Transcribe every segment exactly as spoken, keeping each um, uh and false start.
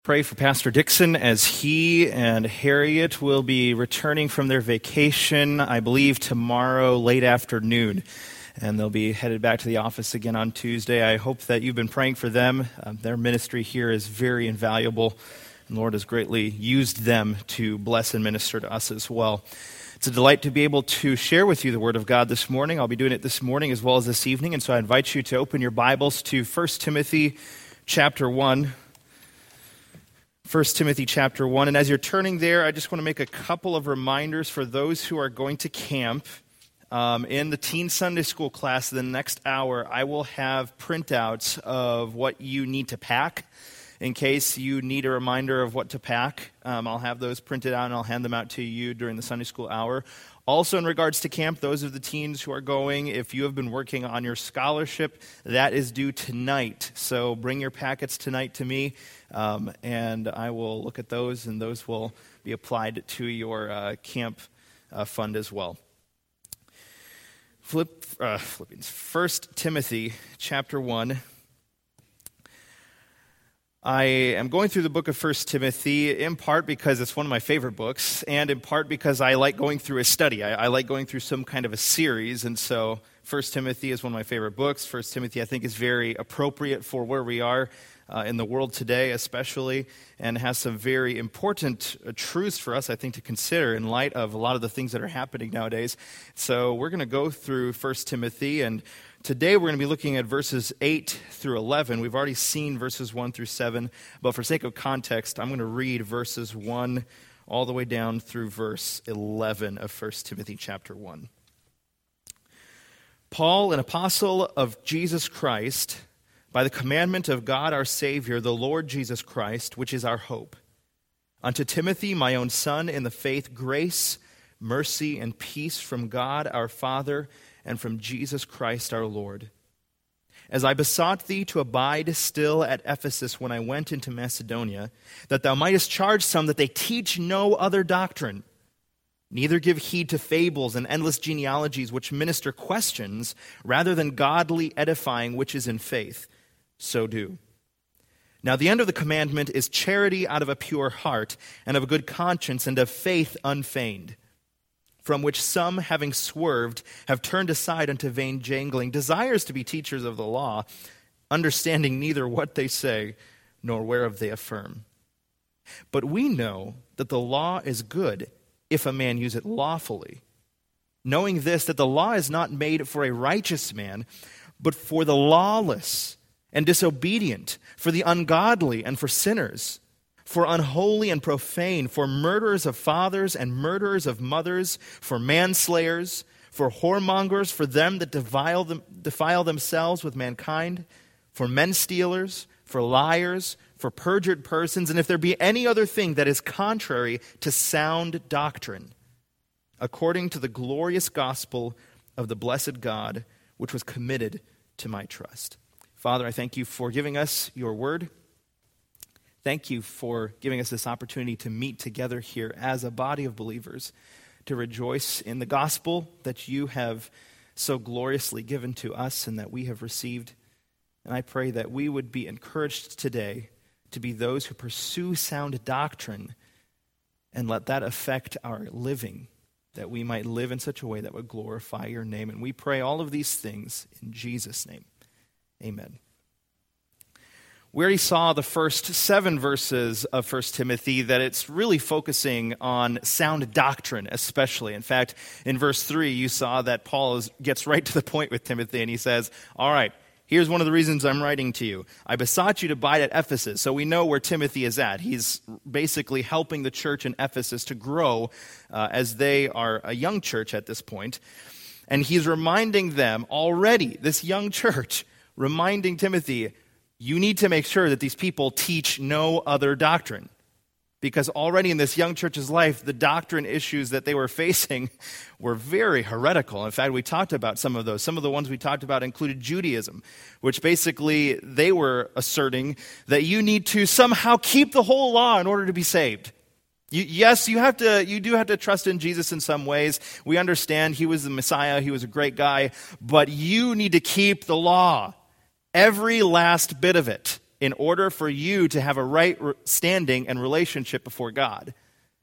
Pray for Pastor Dixon as he and Harriet will be returning from their vacation, I believe, tomorrow late afternoon. And they'll be headed back to the office again on Tuesday. I hope that you've been praying for them. Um, their ministry here is very invaluable, and the Lord has greatly used them to bless and minister to us as well. It's a delight to be able to share with you the Word of God this morning. I'll be doing it this morning as well as this evening, and so I invite you to open your Bibles to First Timothy chapter one. First Timothy chapter one, and as you're turning there, I just want to make a couple of reminders for those who are going to camp. Um, in the Teen Sunday School class, the next hour, I will have printouts of what you need to pack. In case you need a reminder of what to pack, um, I'll have those printed out and I'll hand them out to you during the Sunday School hour. Also, in regards to camp, those of the teens who are going, if you have been working on your scholarship, that is due tonight. So bring your packets tonight to me, um, and I will look at those, and those will be applied to your uh, camp uh, fund as well. Flip, uh, Philippians, First Timothy chapter one. I am going through the book of First Timothy in part because it's one of my favorite books, and in part because I like going through a study. I, I like going through some kind of a series, and so First Timothy is one of my favorite books. First Timothy, I think, is very appropriate for where we are uh, in the world today, especially, and has some very important uh, truths for us, I think, to consider in light of a lot of the things that are happening nowadays. So we're going to go through First Timothy, and today we're going to be looking at verses eight through eleven. We've already seen verses one through seven, but for sake of context, I'm going to read verses one all the way down through verse eleven of First Timothy chapter one. Paul, an apostle of Jesus Christ, by the commandment of God our Savior, the Lord Jesus Christ, which is our hope. Unto Timothy, my own son, in the faith, grace, mercy, and peace from God our Father and from Jesus Christ our Lord. As I besought thee to abide still at Ephesus when I went into Macedonia, that thou mightest charge some that they teach no other doctrine, neither give heed to fables and endless genealogies which minister questions, rather than godly edifying which is in faith, so do. Now the end of the commandment is charity out of a pure heart, and of a good conscience, and of faith unfeigned, from which some, having swerved, have turned aside unto vain jangling, desires to be teachers of the law, understanding neither what they say, nor whereof they affirm. But we know that the law is good, if a man use it lawfully, knowing this, that the law is not made for a righteous man, but for the lawless and disobedient, for the ungodly and for sinners, for unholy and profane, for murderers of fathers and murderers of mothers, for manslayers, for whoremongers, for them that defile, them, defile themselves with mankind, for men stealers, for liars, for perjured persons, and if there be any other thing that is contrary to sound doctrine, according to the glorious gospel of the blessed God, which was committed to my trust. Father, I thank you for giving us your word. Thank you for giving us this opportunity to meet together here as a body of believers, to rejoice in the gospel that you have so gloriously given to us and that we have received. And I pray that we would be encouraged today to be those who pursue sound doctrine and let that affect our living, that we might live in such a way that would glorify your name. And we pray all of these things in Jesus' name. Amen. We already saw the first seven verses of First Timothy that it's really focusing on sound doctrine especially. In fact, in verse three, you saw that Paul is, gets right to the point with Timothy, and he says, all right, here's one of the reasons I'm writing to you. I besought you to abide at Ephesus. So we know where Timothy is at. He's basically helping the church in Ephesus to grow uh, as they are a young church at this point. And he's reminding them already, this young church, reminding Timothy, you need to make sure that these people teach no other doctrine. Because already in this young church's life, the doctrine issues that they were facing were very heretical. In fact, we talked about some of those. Some of the ones we talked about included Judaism, which basically they were asserting that you need to somehow keep the whole law in order to be saved. You, yes, you have to. You do have to trust in Jesus in some ways. We understand he was the Messiah. He was a great guy. But you need to keep the law. Every last bit of it. in order for you to have a right standing and relationship before God.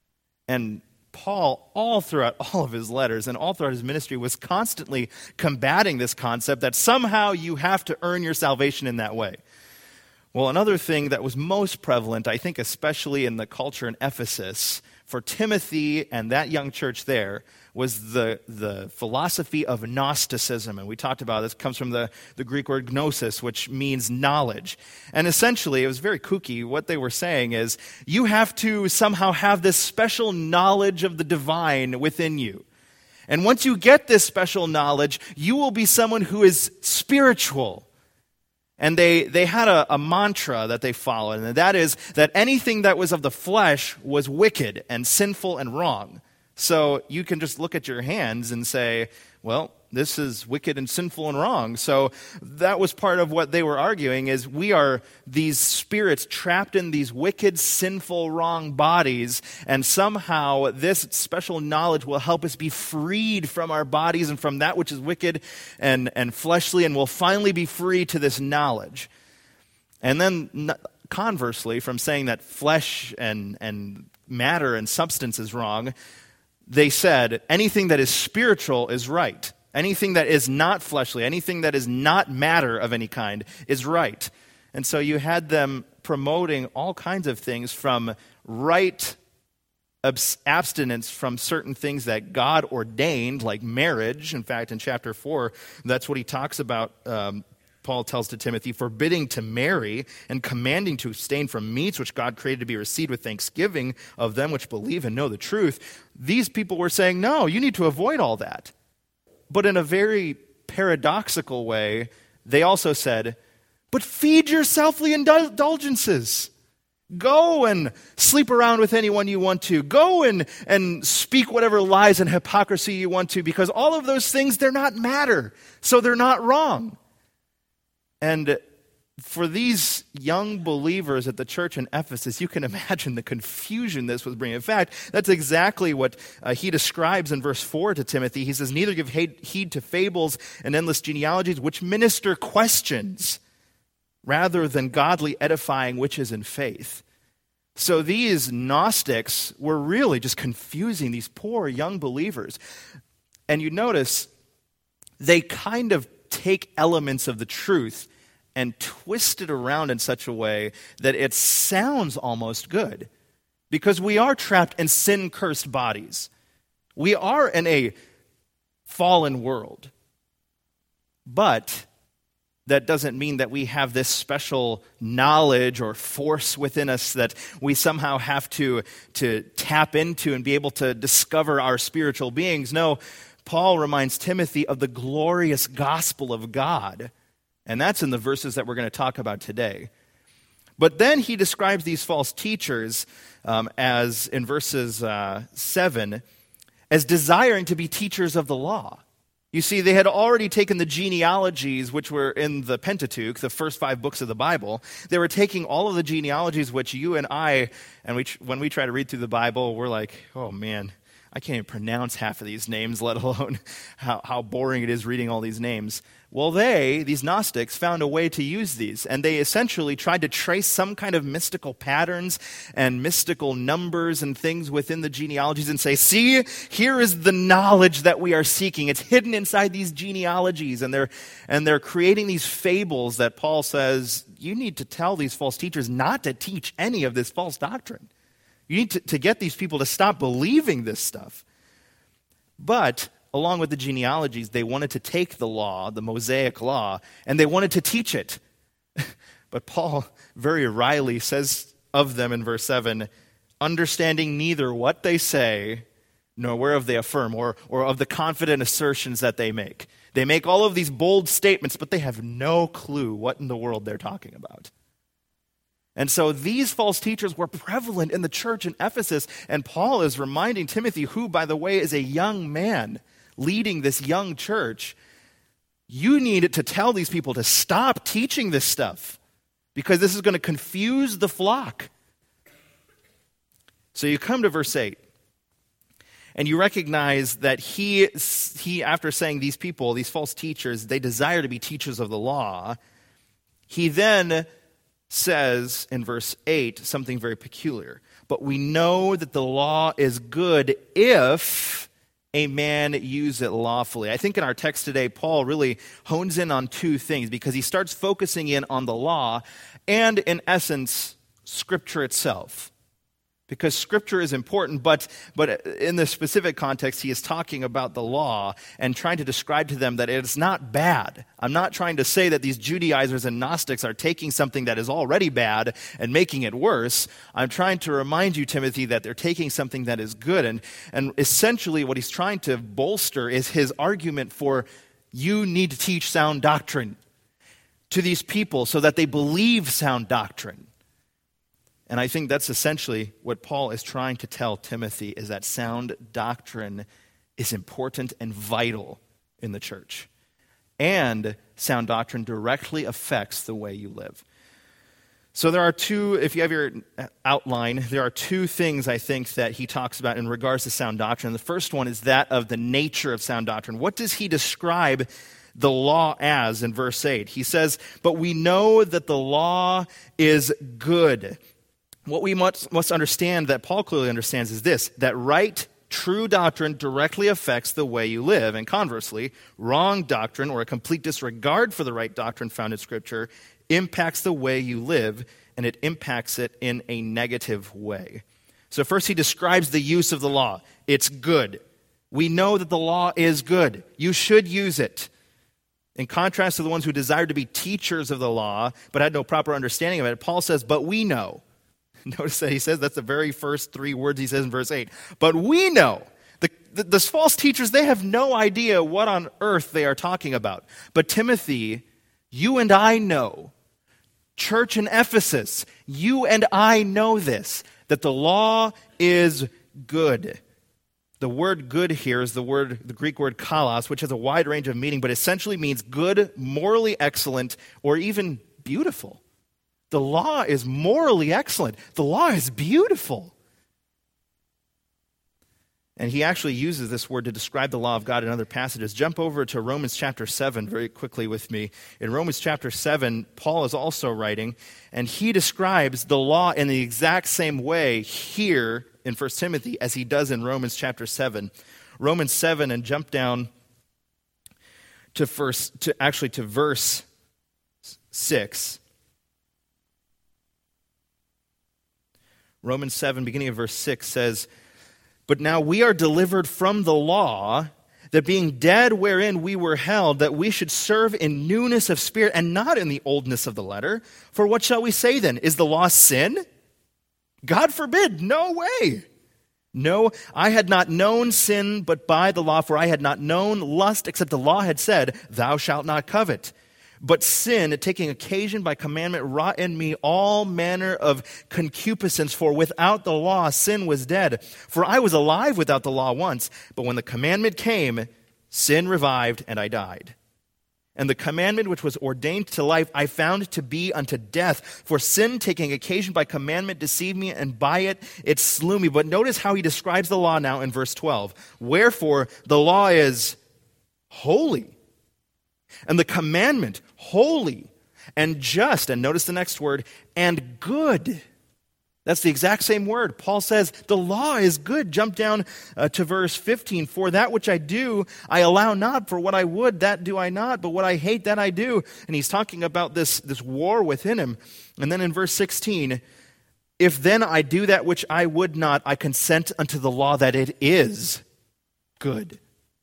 And Paul, all throughout all of his letters and all throughout his ministry, was constantly combating this concept that somehow you have to earn your salvation in that way. Well, another thing that was most prevalent, I think especially in the culture in Ephesus, for Timothy and that young church there, was the, the philosophy of Gnosticism. And we talked about this. It comes from the, the Greek word gnosis, which means knowledge. And essentially, it was very kooky. What they were saying is, you have to somehow have this special knowledge of the divine within you. And once you get this special knowledge, you will be someone who is spiritual. And they, they had a, a mantra that they followed, and that is that anything that was of the flesh was wicked and sinful and wrong. So you can just look at your hands and say, well, this is wicked and sinful and wrong. So that was part of what they were arguing, is we are these spirits trapped in these wicked, sinful, wrong bodies, and somehow this special knowledge will help us be freed from our bodies and from that which is wicked and, and fleshly, and we'll finally be free to this knowledge. And then conversely, from saying that flesh and, and matter and substance is wrong, they said anything that is spiritual is right. Anything that is not fleshly, anything that is not matter of any kind is right. And so you had them promoting all kinds of things, from right abstinence from certain things that God ordained, like marriage. In fact, in chapter four, that's what he talks about. Um, Paul tells to Timothy, forbidding to marry and commanding to abstain from meats which God created to be received with thanksgiving of them which believe and know the truth. These people were saying, no, you need to avoid all that. But in a very paradoxical way, they also said, but feed your selfly indulgences. Go and sleep around with anyone you want to. Go and, and speak whatever lies and hypocrisy you want to, because all of those things, they're not matter, so they're not wrong. And for these young believers at the church in Ephesus, you can imagine the confusion this was bringing. In fact, that's exactly what uh, he describes in verse four to Timothy. He says, neither give heed to fables and endless genealogies, which minister questions, rather than godly edifying which is in faith. So these Gnostics were really just confusing these poor young believers. And you notice they kind of take elements of the truth and twist it around in such a way that it sounds almost good. Because we are trapped in sin-cursed bodies. We are in a fallen world. But that doesn't mean that we have this special knowledge or force within us that we somehow have to, to tap into and be able to discover our spiritual beings. No, Paul reminds Timothy of the glorious gospel of God. And that's in the verses that we're going to talk about today. But then he describes these false teachers um, as, in verses uh, seven, as desiring to be teachers of the law. You see, they had already taken the genealogies which were in the Pentateuch, the first five books of the Bible. They were taking all of the genealogies which you and I, and we, when we try to read through the Bible, we're like, oh man, I can't even pronounce half of these names, let alone how, how boring it is reading all these names. Well, they, these Gnostics, found a way to use these, and they essentially tried to trace some kind of mystical patterns and mystical numbers and things within the genealogies and say, see, here is the knowledge that we are seeking. It's hidden inside these genealogies, and they're, and they're creating these fables that Paul says, you need to tell these false teachers not to teach any of this false doctrine. You need to, to get these people to stop believing this stuff. But along with the genealogies, they wanted to take the law, the Mosaic law, and they wanted to teach it. But Paul very wryly says of them in verse seven, understanding neither what they say, nor whereof they affirm, or, or of the confident assertions that they make. They make all of these bold statements, but they have no clue what in the world they're talking about. And so these false teachers were prevalent in the church in Ephesus, and Paul is reminding Timothy, who, by the way, is a young man leading this young church, you need to tell these people to stop teaching this stuff because this is going to confuse the flock. So you come to verse eight, and you recognize that he, he, after saying these people, these false teachers, they desire to be teachers of the law, he then says in verse eight something very peculiar. But we know that the law is good if a man use it lawfully. I think in our text today, Paul really hones in on two things because he starts focusing in on the law and, in essence, Scripture itself. Because Scripture is important, but, but in the specific context, he is talking about the law and trying to describe to them that it's not bad. I'm not trying to say that these Judaizers and Gnostics are taking something that is already bad and making it worse. I'm trying to remind you, Timothy, that they're taking something that is good. And, and essentially what he's trying to bolster is his argument for you need to teach sound doctrine to these people so that they believe sound doctrine. And I think that's essentially what Paul is trying to tell Timothy, is that sound doctrine is important and vital in the church. And sound doctrine directly affects the way you live. So there are two, if you have your outline, there are two things I think that he talks about in regards to sound doctrine. The first one is that of the nature of sound doctrine. What does he describe the law as in verse eight? He says, but we know that the law is good. What we must, must understand, that Paul clearly understands, is this, that right, true doctrine directly affects the way you live. And conversely, wrong doctrine or a complete disregard for the right doctrine found in Scripture impacts the way you live, and it impacts it in a negative way. So first he describes the use of the law. It's good. We know that the law is good. You should use it. In contrast to the ones who desired to be teachers of the law but had no proper understanding of it, Paul says, but we know. Notice that he says, that's the very first three words he says in verse eight. But we know. The, the, those false teachers, they have no idea what on earth they are talking about. But Timothy, you and I know. Church in Ephesus, you and I know this, that the law is good. The word good here is the word, the Greek word kalos, which has a wide range of meaning, but essentially means good, morally excellent, or even beautiful. The law is morally excellent. The law is beautiful. And he actually uses this word to describe the law of God in other passages. Jump over to Romans chapter seven very quickly with me. In Romans chapter seven, Paul is also writing, and he describes the law in the exact same way here in First Timothy as he does in Romans chapter seven. Romans seven, and jump down to first, to actually to verse six. Romans seven, beginning of verse six, says, but now we are delivered from the law, that being dead wherein we were held, that we should serve in newness of spirit and not in the oldness of the letter. For what shall we say then? Is the law sin? God forbid. No way. No, I had not known sin but by the law, for I had not known lust, except the law had said, thou shalt not covet. But sin, taking occasion by commandment, wrought in me all manner of concupiscence. For without the law, sin was dead. For I was alive without the law once. But when the commandment came, sin revived, and I died. And the commandment which was ordained to life, I found to be unto death. For sin, taking occasion by commandment, deceived me, and by it it slew me. But notice how he describes the law now in verse twelve. Wherefore, the law is holy, and the commandment holy and just, and notice the next word, and good. That's the exact same word. Paul says the law is good. Jump down uh, to verse fifteen. For that which I do, I allow not. For what I would, that do I not. But what I hate, that I do. And he's talking about this, this war within him. And then in verse sixteen, if then I do that which I would not, I consent unto the law that it is good.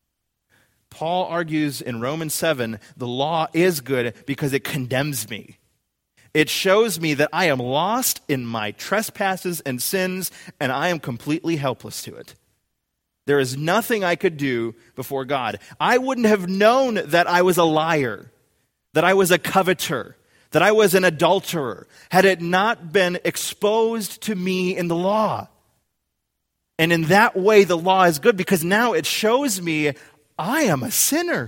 Paul argues in Romans seven, the law is good because it condemns me. It shows me that I am lost in my trespasses and sins, and I am completely helpless to it. There is nothing I could do before God. I wouldn't have known that I was a liar, that I was a coveter, that I was an adulterer, had it not been exposed to me in the law. And in that way, the law is good because now it shows me I am a sinner.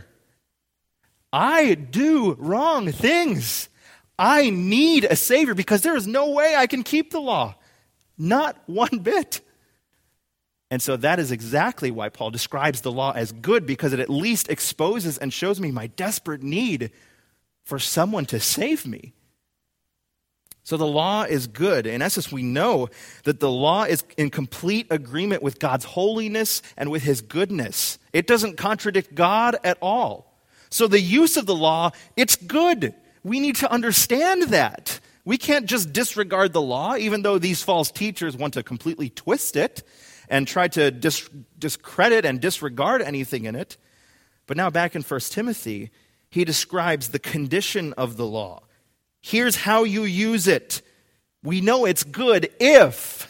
I do wrong things. I need a Savior because there is no way I can keep the law. Not one bit. And so that is exactly why Paul describes the law as good, because it at least exposes and shows me my desperate need for someone to save me. So the law is good. In essence, we know that the law is in complete agreement with God's holiness and with his goodness. It doesn't contradict God at all. So the use of the law, it's good. We need to understand that. We can't just disregard the law, even though these false teachers want to completely twist it and try to dis- discredit and disregard anything in it. But now back in First Timothy, he describes the condition of the law. Here's how you use it. We know it's good if,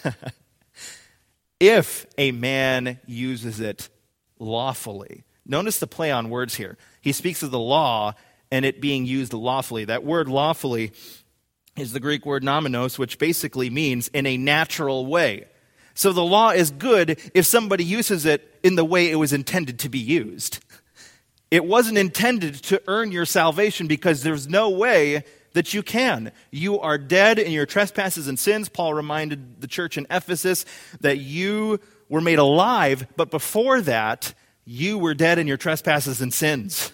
if a man uses it lawfully. Notice the play on words here. He speaks of the law and it being used lawfully. That word lawfully is the Greek word nomenos, which basically means in a natural way. So the law is good if somebody uses it in the way it was intended to be used. It wasn't intended to earn your salvation because there's no way that you can. You are dead in your trespasses and sins. Paul reminded the church in Ephesus that you were made alive, but before that, you were dead in your trespasses and sins.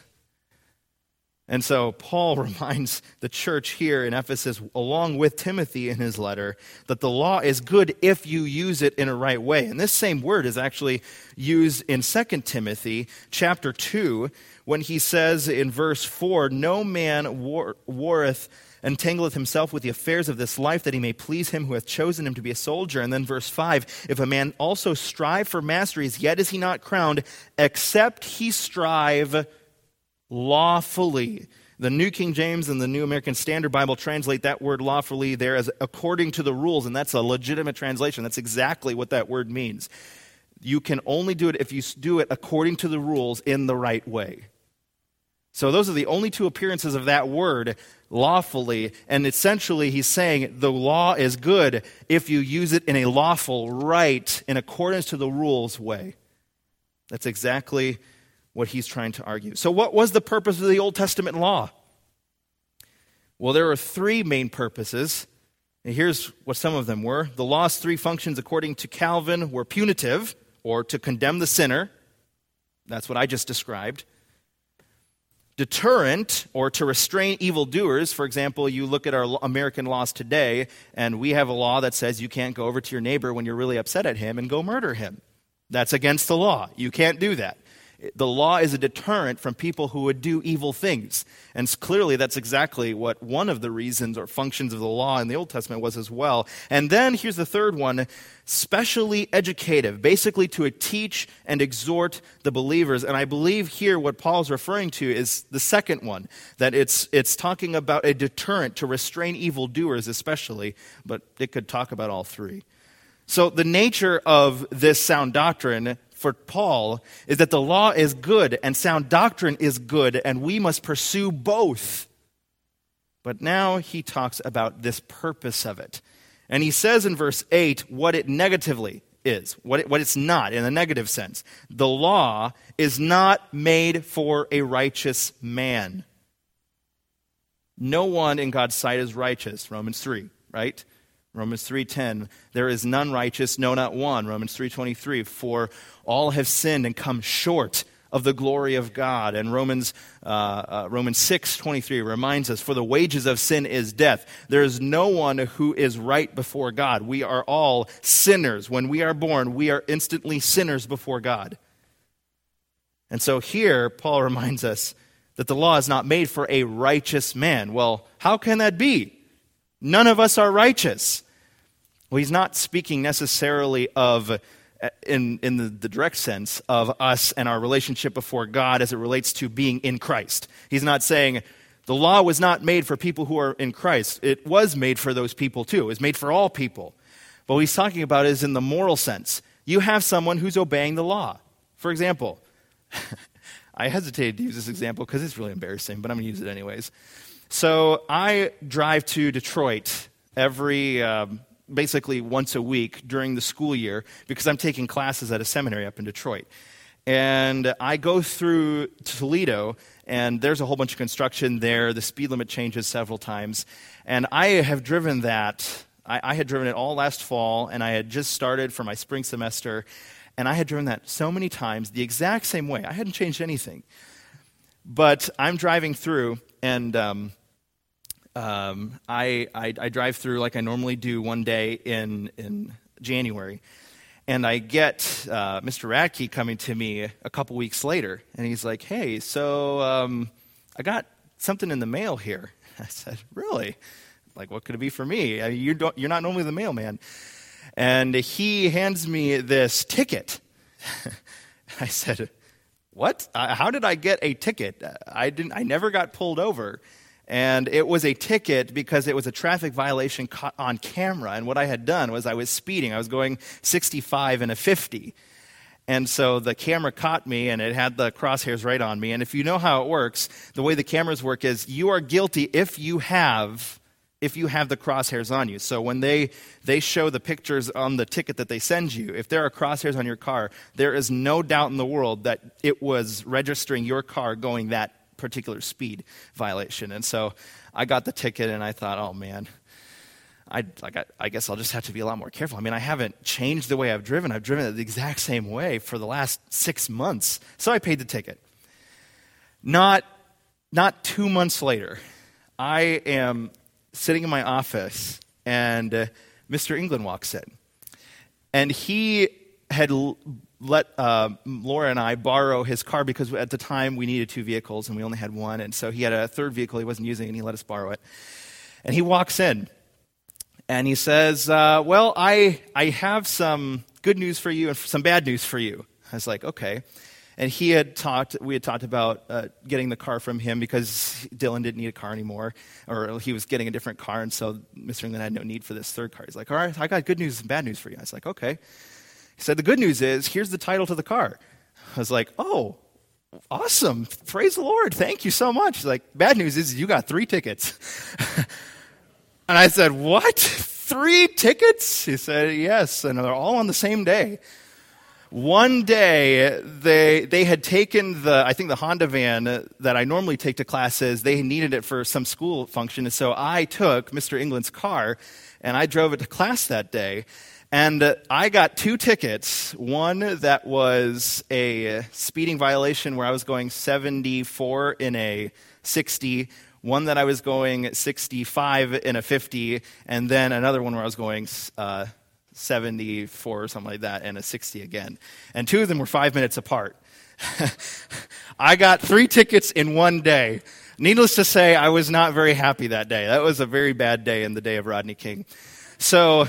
And so Paul reminds the church here in Ephesus, along with Timothy in his letter, that the law is good if you use it in a right way. And this same word is actually used in Second Timothy chapter two, when he says in verse four, "No man war- warreth entangleth himself with the affairs of this life, that he may please him who hath chosen him to be a soldier." And then verse five, "If a man also strive for masteries, yet is he not crowned, except he strive lawfully." The New King James and the New American Standard Bible translate that word lawfully there as according to the rules, and that's a legitimate translation. That's exactly what that word means. You can only do it if you do it according to the rules in the right way. So those are the only two appearances of that word, lawfully, and essentially he's saying the law is good if you use it in a lawful, right, in accordance to the rules way. That's exactly what he's trying to argue. So what was the purpose of the Old Testament law? Well, there were three main purposes. And here's what some of them were. The law's three functions, according to Calvin, were punitive, or to condemn the sinner. That's what I just described. Deterrent, or to restrain evildoers. For example, you look at our American laws today, and we have a law that says you can't go over to your neighbor when you're really upset at him and go murder him. That's against the law. You can't do that. The law is a deterrent from people who would do evil things. And clearly that's exactly what one of the reasons or functions of the law in the Old Testament was as well. And then here's the third one, specially educative, basically to teach and exhort the believers. And I believe here what Paul's referring to is the second one, that it's it's talking about a deterrent to restrain evildoers especially, but it could talk about all three. So the nature of this sound doctrine for Paul is that the law is good and sound doctrine is good, and we must pursue both. But now he talks about this purpose of it. And he says in verse eight what it negatively is, what, it, what it's not in a negative sense. The law is not made for a righteous man. No one in God's sight is righteous, Romans three, right? Romans three ten, there is none righteous, no, not one. Romans three twenty-three, for all have sinned and come short of the glory of God. And Romans uh, uh, Romans six twenty-three reminds us, for the wages of sin is death. There is no one who is right before God. We are all sinners. When we are born, we are instantly sinners before God. And so here, Paul reminds us that the law is not made for a righteous man. Well, how can that be? None of us are righteous. Well, he's not speaking necessarily of, in, in the, the direct sense, of us and our relationship before God as it relates to being in Christ. He's not saying the law was not made for people who are in Christ. It was made for those people too. It was made for all people. But what he's talking about is in the moral sense. You have someone who's obeying the law. For example, I hesitated to use this example because it's really embarrassing, but I'm going to use it anyways. So I drive to Detroit every, um, basically once a week during the school year because I'm taking classes at a seminary up in Detroit. And I go through Toledo, and there's a whole bunch of construction there. The speed limit changes several times. And I have driven that, I, I had driven it all last fall, and I had just started for my spring semester. And I had driven that so many times the exact same way. I hadn't changed anything. But I'm driving through, and um, um, I, I I drive through like I normally do one day in in January, and I get uh, Mister Radke coming to me a couple weeks later, and he's like, "Hey, so um, I got something in the mail here." I said, "Really? Like, what could it be for me? I mean, you don't, you're not normally the mailman." And he hands me this ticket. I said, "What? Uh, how did I get a ticket? I didn't. I never got pulled over." And it was a ticket because it was a traffic violation caught on camera. And what I had done was I was speeding. I was going sixty-five and a fifty. And so the camera caught me, and it had the crosshairs right on me. And if you know how it works, the way the cameras work is you are guilty if you have if you have the crosshairs on you. So when they, they show the pictures on the ticket that they send you, if there are crosshairs on your car, there is no doubt in the world that it was registering your car going that particular speed violation. And so I got the ticket, and I thought, oh man, I, like, I, I guess I'll just have to be a lot more careful. I mean, I haven't changed the way I've driven. I've driven it the exact same way for the last six months. So I paid the ticket. Not, not two months later, I am sitting in my office, and uh, Mister England walks in. And he had l- let uh, Laura and I borrow his car because at the time we needed two vehicles, and we only had one. And so he had a third vehicle he wasn't using, and he let us borrow it. And he walks in, and he says, uh, well, I, I have some good news for you and some bad news for you. I was like, okay. And he had talked, we had talked about uh, getting the car from him because Dylan didn't need a car anymore, or he was getting a different car, and so Mister England had no need for this third car. He's like, all right, I got good news and bad news for you. I was like, okay. He said, the good news is, here's the title to the car. I was like, oh, awesome. Praise the Lord. Thank you so much. He's like, bad news is you got three tickets. And I said, what? Three tickets? He said, yes, and they're all on the same day. One day, they they had taken the, I think the Honda van that I normally take to classes, they needed it for some school function, and so I took Mister England's car, and I drove it to class that day, and I got two tickets. One that was a speeding violation where I was going seventy-four in a sixty, one that I was going sixty-five in a fifty, and then another one where I was going uh, seventy-four or something like that, and a sixty again. And two of them were five minutes apart. I got three tickets in one day. Needless to say, I was not very happy that day. That was a very bad day in the day of Rodney King. So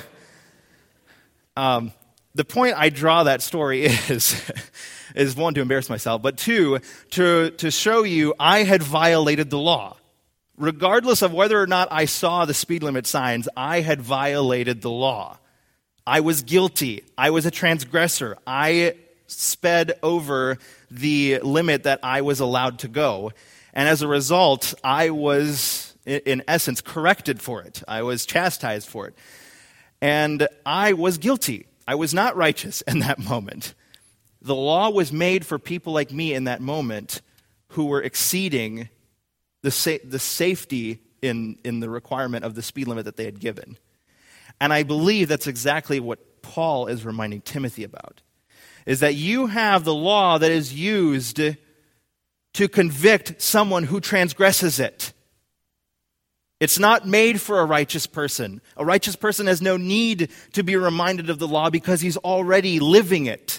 um, the point I draw that story is, is one, to embarrass myself, but two, to, to show you I had violated the law. Regardless of whether or not I saw the speed limit signs, I had violated the law. I was guilty. I was a transgressor. I sped over the limit that I was allowed to go. And as a result, I was, in essence, corrected for it. I was chastised for it. And I was guilty. I was not righteous in that moment. The law was made for people like me in that moment who were exceeding the sa- the safety in, in the requirement of the speed limit that they had given. And I believe that's exactly what Paul is reminding Timothy about, is that you have the law that is used to convict someone who transgresses it. It's not made for a righteous person. A righteous person has no need to be reminded of the law because he's already living it.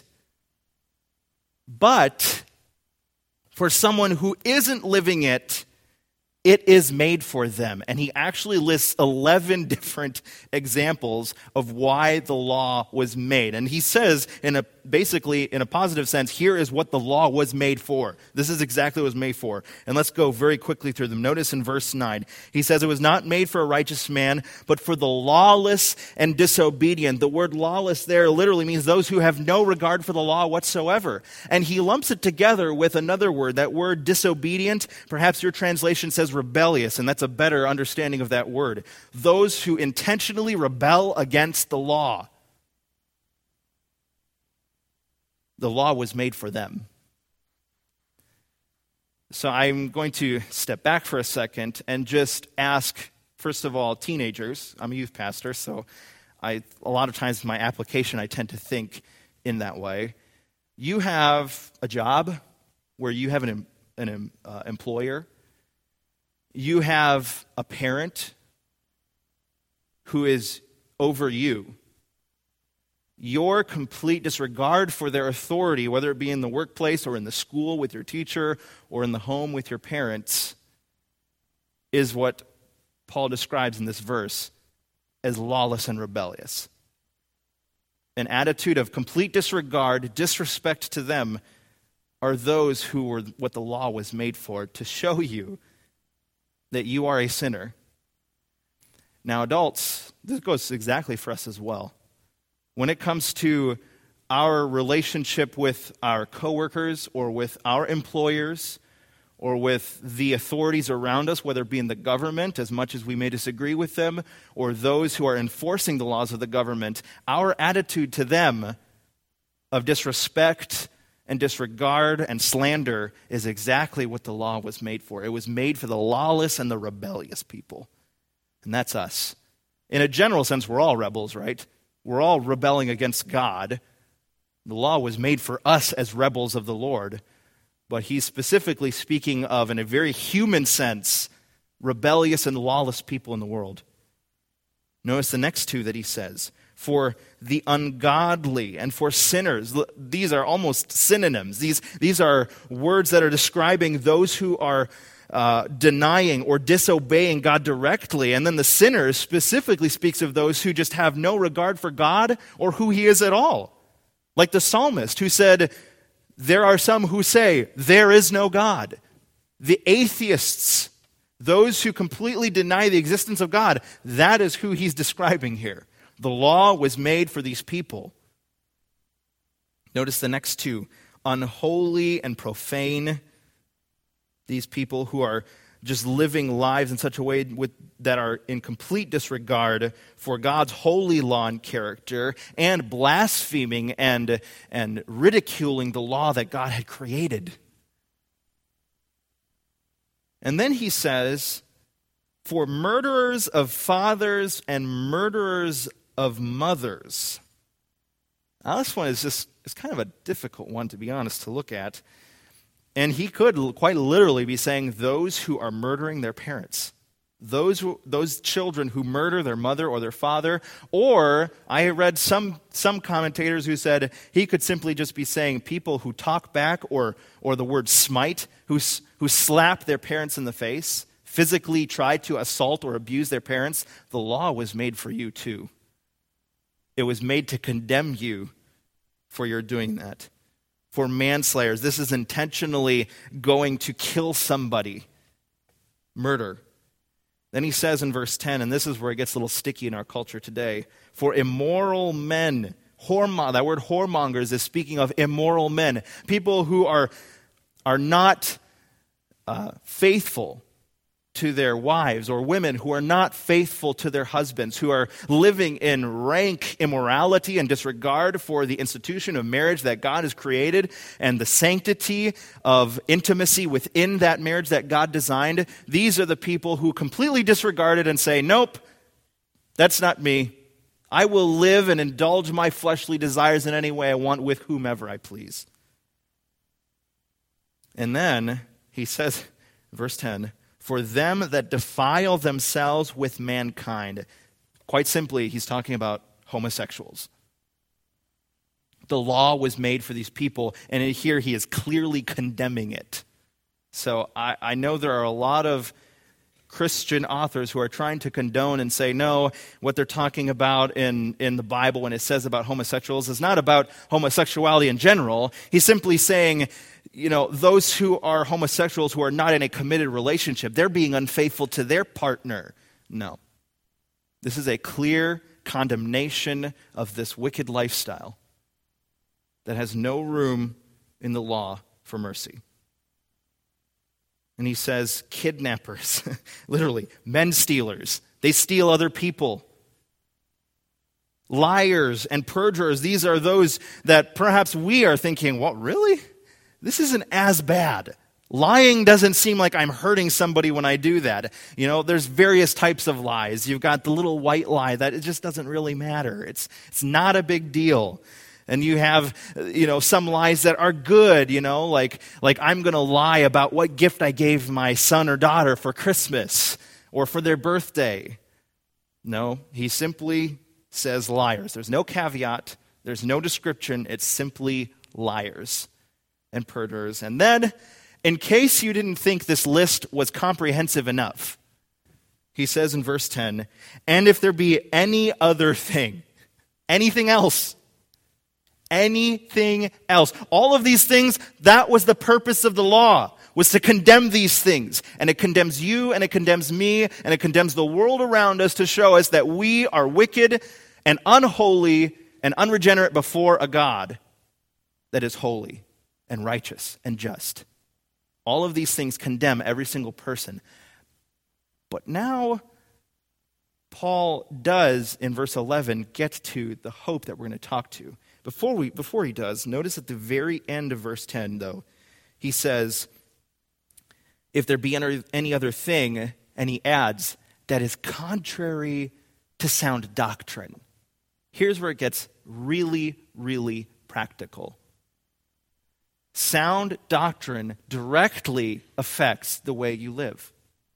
But for someone who isn't living it, it is made for them. And he actually lists eleven different examples of why the law was made. And he says, in a basically, in a positive sense, here is what the law was made for. This is exactly what it was made for. And let's go very quickly through them. Notice in verse nine, he says, it was not made for a righteous man, but for the lawless and disobedient. The word lawless there literally means those who have no regard for the law whatsoever. And he lumps it together with another word, that word disobedient. Perhaps your translation says rebellious, and that's a better understanding of that word. Those who intentionally rebel against the law. The law was made for them. So I'm going to step back for a second and just ask, first of all, teenagers. I'm a youth pastor, so I a lot of times in my application I tend to think in that way. You have a job where you have an, an uh, employer. you have a parent who is over you, your complete disregard for their authority, whether it be in the workplace or in the school with your teacher or in the home with your parents, is what Paul describes in this verse as lawless and rebellious. An attitude of complete disregard, disrespect to them are those who were what the law was made for, to show you that you are a sinner. Now, adults, this goes exactly for us as well. When it comes to our relationship with our coworkers or with our employers or with the authorities around us, whether it be in the government, as much as we may disagree with them, or those who are enforcing the laws of the government, our attitude to them of disrespect and disregard and slander is exactly what the law was made for. It was made for the lawless and the rebellious people. And that's us. In a general sense, we're all rebels, right? We're all rebelling against God. The law was made for us as rebels of the Lord. But he's specifically speaking of, in a very human sense, rebellious and lawless people in the world. Notice the next two that he says. For the ungodly and for sinners. These are almost synonyms. These, these are words that are describing those who are uh, denying or disobeying God directly. And then the sinners specifically speaks of those who just have no regard for God or who he is at all. Like the psalmist who said, there are some who say, there is no God. The atheists, those who completely deny the existence of God, that is who he's describing here. The law was made for these people. Notice the next two. Unholy and profane. These people who are just living lives in such a way with, that are in complete disregard for God's holy law and character, and blaspheming and, and ridiculing the law that God had created. And then he says, for murderers of fathers and murderers of mothers. Now, this one is just it's kind of a difficult one, to be honest, to look at. And he could quite literally be saying those who are murdering their parents. Those who, those children who murder their mother or their father. Or I read some, some commentators who said he could simply just be saying people who talk back, or, or the word smite, who, who slap their parents in the face, physically try to assault or abuse their parents. The law was made for you too. It was made to condemn you for your doing that. For manslayers, this is intentionally going to kill somebody. Murder. Then he says in verse ten, and this is where it gets a little sticky in our culture today, for immoral men, whoremongers, that word whoremongers is speaking of immoral men, people who are, are not uh, faithful to their wives, or women who are not faithful to their husbands, who are living in rank immorality and disregard for the institution of marriage that God has created and the sanctity of intimacy within that marriage that God designed. These are the people who completely disregard it and say, nope, that's not me. I will live and indulge my fleshly desires in any way I want with whomever I please. And then he says, verse ten, for them that defile themselves with mankind. Quite simply, he's talking about homosexuals. The law was made for these people, and here he is clearly condemning it. So I, I know there are a lot of Christian authors who are trying to condone and say, no, what they're talking about in, in the Bible when it says about homosexuals is not about homosexuality in general. He's simply saying, you know, those who are homosexuals who are not in a committed relationship, they're being unfaithful to their partner. No. This is a clear condemnation of this wicked lifestyle that has no room in the law for mercy. And he says, kidnappers, literally, men stealers. They steal other people. Liars and perjurers, these are those that perhaps we are thinking, what, really? This isn't as bad. Lying doesn't seem like I'm hurting somebody when I do that. You know, there's various types of lies. You've got the little white lie that it just doesn't really matter. It's, it's not a big deal. And you have, you know, some lies that are good, you know, like, like I'm going to lie about what gift I gave my son or daughter for Christmas or for their birthday. No, he simply says liars. There's no caveat. There's no description. It's simply liars and perjurers. And then, in case you didn't think this list was comprehensive enough, he says in verse ten, and if there be any other thing, anything else, anything else, all of these things, that was the purpose of the law, was to condemn these things. And it condemns you, and it condemns me, and it condemns the world around us to show us that we are wicked and unholy and unregenerate before a God that is holy and righteous and just. All of these things condemn every single person. But now, Paul does, in verse eleven, get to the hope that we're going to talk to. Before we, before he does, notice at the very end of verse ten, though, he says, if there be any other thing, and he adds, that is contrary to sound doctrine. Here's where it gets really, really practical. Sound doctrine directly affects the way you live.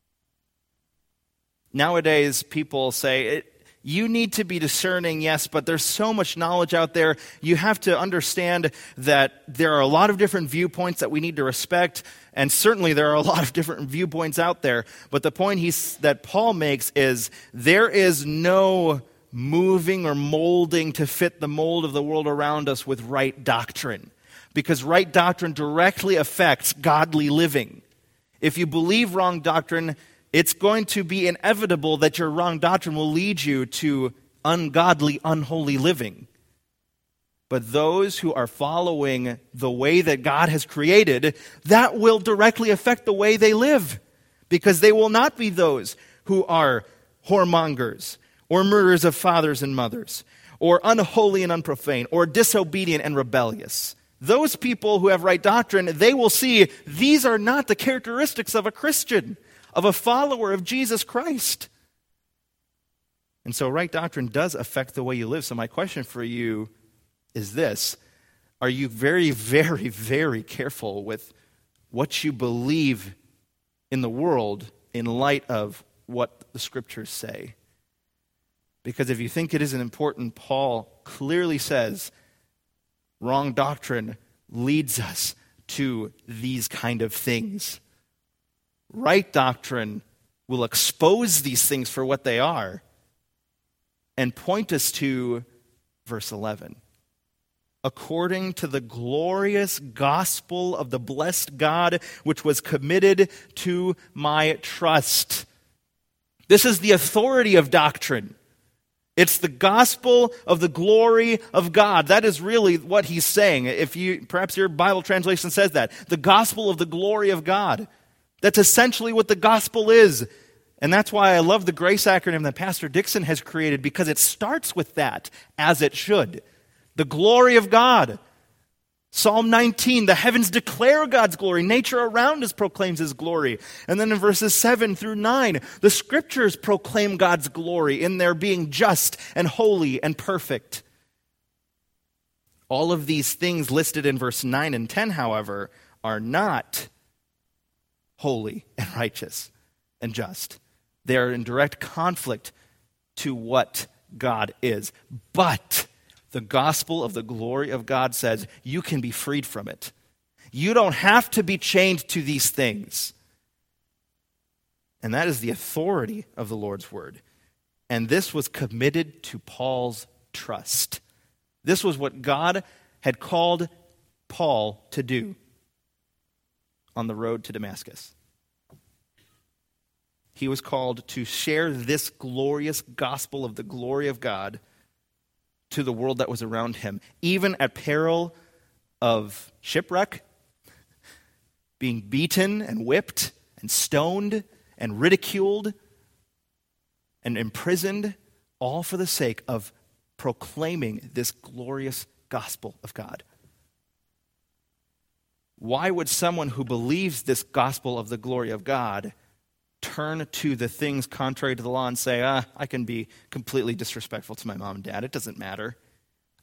Nowadays, people say, it, you need to be discerning, yes, but there's so much knowledge out there. You have to understand that there are a lot of different viewpoints that we need to respect, and certainly there are a lot of different viewpoints out there. But the point he's, that Paul makes is there is no moving or molding to fit the mold of the world around us with right doctrine, because right doctrine directly affects godly living. If you believe wrong doctrine, it's going to be inevitable that your wrong doctrine will lead you to ungodly, unholy living. But those who are following the way that God has created, that will directly affect the way they live, because they will not be those who are whoremongers, or murderers of fathers and mothers, or unholy and unprofane, or disobedient and rebellious. Those people who have right doctrine, they will see these are not the characteristics of a Christian, of a follower of Jesus Christ. And so right doctrine does affect the way you live. So my question for you is this: are you very, very, very careful with what you believe in the world in light of what the Scriptures say? Because if you think it isn't important, Paul clearly says wrong doctrine leads us to these kind of things. Right doctrine will expose these things for what they are and point us to verse eleven. According to the glorious gospel of the blessed God, which was committed to my trust. This is the authority of doctrine. It's the gospel of the glory of God. That is really what he's saying. If you, perhaps your Bible translation says that. The gospel of the glory of God. That's essentially what the gospel is. And that's why I love the GRACE acronym that Pastor Dixon has created, because it starts with that, as it should. The glory of God. Psalm nineteen, the heavens declare God's glory. Nature around us proclaims his glory. And then in verses seven through nine, the Scriptures proclaim God's glory in their being just and holy and perfect. All of these things listed in verse nine and ten, however, are not holy and righteous and just. They are in direct conflict to what God is. But the gospel of the glory of God says you can be freed from it. You don't have to be chained to these things. And that is the authority of the Lord's word. And this was committed to Paul's trust. This was what God had called Paul to do on the road to Damascus. He was called to share this glorious gospel of the glory of God to the world that was around him, even at peril of shipwreck, being beaten and whipped and stoned and ridiculed and imprisoned, all for the sake of proclaiming this glorious gospel of God. Why would someone who believes this gospel of the glory of God turn to the things contrary to the law and say, ah, I can be completely disrespectful to my mom and dad. It doesn't matter.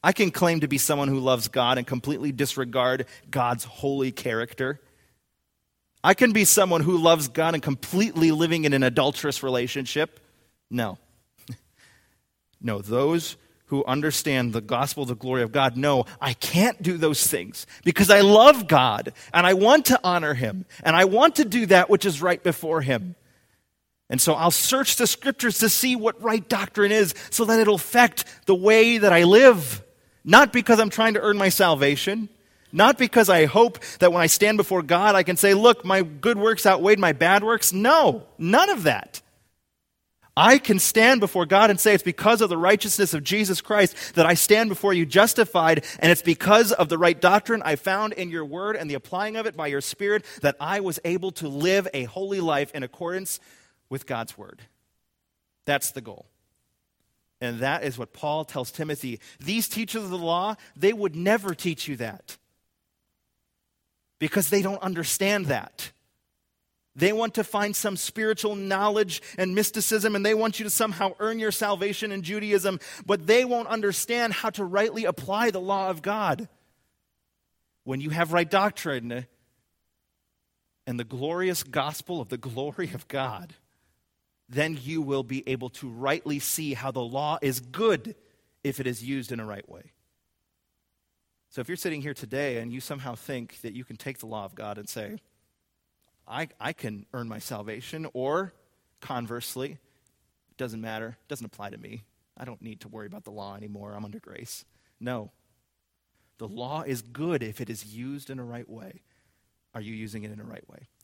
I can claim to be someone who loves God and completely disregard God's holy character. I can be someone who loves God and completely living in an adulterous relationship. No. No, those who understand the gospel of the glory of God know I can't do those things because I love God and I want to honor him and I want to do that which is right before him. And so I'll search the scriptures to see what right doctrine is so that it'll affect the way that I live. Not because I'm trying to earn my salvation, not because I hope that when I stand before God I can say, look, my good works outweighed my bad works. No, none of that. I can stand before God and say it's because of the righteousness of Jesus Christ that I stand before you justified, and it's because of the right doctrine I found in your word and the applying of it by your Spirit that I was able to live a holy life in accordance with God's word. That's the goal. And that is what Paul tells Timothy. These teachers of the law, they would never teach you that because they don't understand that. They want to find some spiritual knowledge and mysticism, and they want you to somehow earn your salvation in Judaism, but they won't understand how to rightly apply the law of God. When you have right doctrine and the glorious gospel of the glory of God, then you will be able to rightly see how the law is good if it is used in a right way. So if you're sitting here today and you somehow think that you can take the law of God and say, I, I can earn my salvation, or conversely, it doesn't matter, it doesn't apply to me. I don't need to worry about the law anymore. I'm under grace. No. The law is good if it is used in a right way. Are you using it in a right way?